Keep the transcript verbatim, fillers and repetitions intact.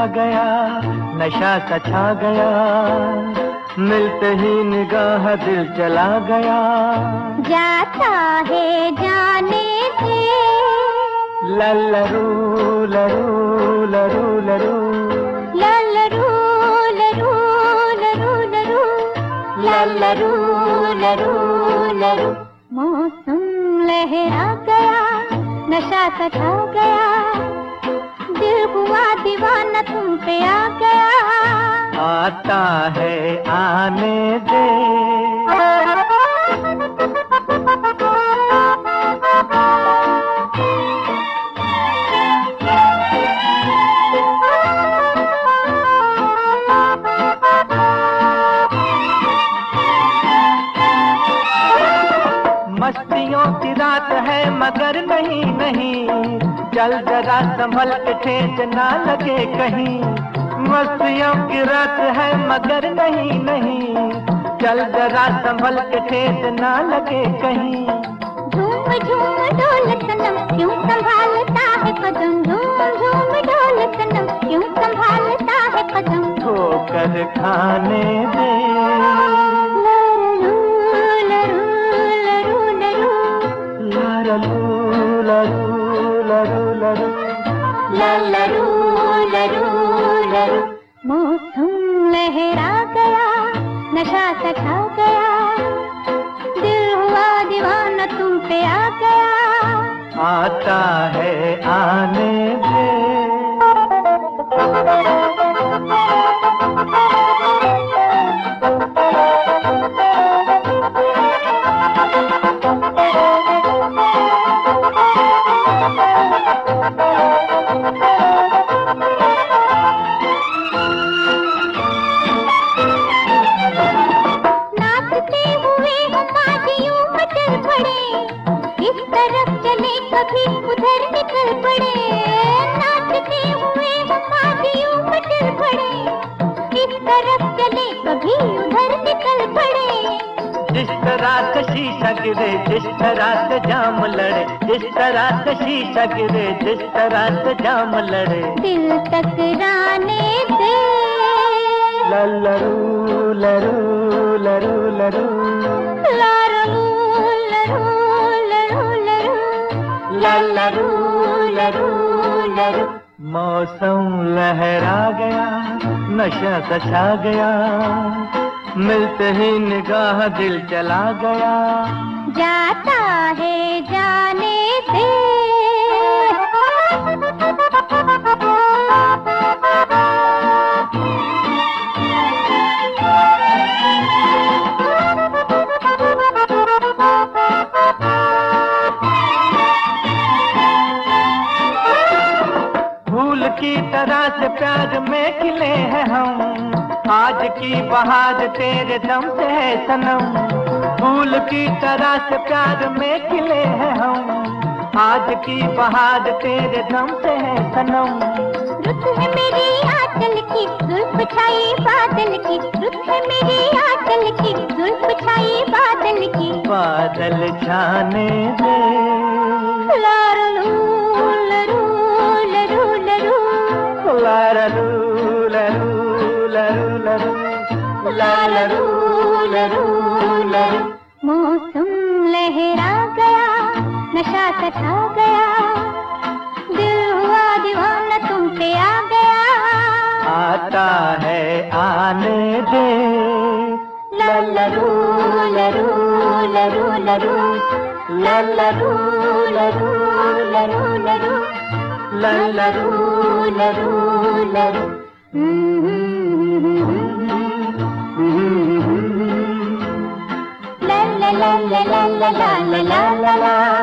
गया, नशा सा छा गया, मिलते ही निगाह दिल चला गया। जाता है जाने दे, लल्लरू लरू लरू लरू, लल्लरू लरू लरू लरू, लल्लरू लरू लरू। मौसम लहरा गया, नशा सा छा गया, दिल हुआ दीवाना तुम पे आ गया। आता है आने दे, मस्तियों की रात है मगर नहीं नहीं, चल जरा संभल के ठेस ना लगे कहीं। मस्तियों की रात है मगर नहीं नहीं, चल जरा संभल के ठेस ना लगे कहीं। झूम झूम डोल सनम क्यों संभालता है कदम, झूम झूम डोल सनम क्यों संभालता है कदम। ठोकर खाने दे, लरू लरू लरू लरू, लरू लरू लरू। मौसम लहरा गया, नशा सा छा गया, दिल हुआ दीवाना तुम पे आ गया। आता है आने दे। नाचते हुए हम आज यूं मचल पड़े, इस तरफ चले कभी उधर निकल पड़े। नाचते हुए हम आज यूं मचल पड़े, इस तरफ चले कभी उधर निकल पड़े। जिस तरह से शीशा गिरे, जिस तरह से जाम लड़े, जिस तरह से शीशा गिरे, जिस तरह से जाम लड़े। दिल टकराने दे, लल्लरू लरू लरू लरू, लरू लरू लरू लरू, लल्लरू लरू लरू। मौसम लहरा गया, नशा सा छा गया, मिलते ही निगाह दिल चला गया। जाता है जाने दे, फूल की तरह से प्यार में खिले हैं हम, आज की बहार तेरे दम से है सनम। फूल की तरह से प्यार में खिले हैं हम, आज की बहार तेरे दम से है सनम। रुत है मेरी आंचल की जुल्फ छाई बादल की, रुत है मेरी आंचल की जुल्फ छाई बादल की। बादल छाने दे, लरू लरू लरू लरू, लरू लरू लरू लरू, लरू लरू लरू। मौसम लहरा गया, नशा सा छा गया, दिल हुआ दीवाना तुम पे आ गया। आता है आने दे, लरू लरू लरू लरू, लरू लरू लरू लरू, लरू लरू लरू। la la la la la la la la la la.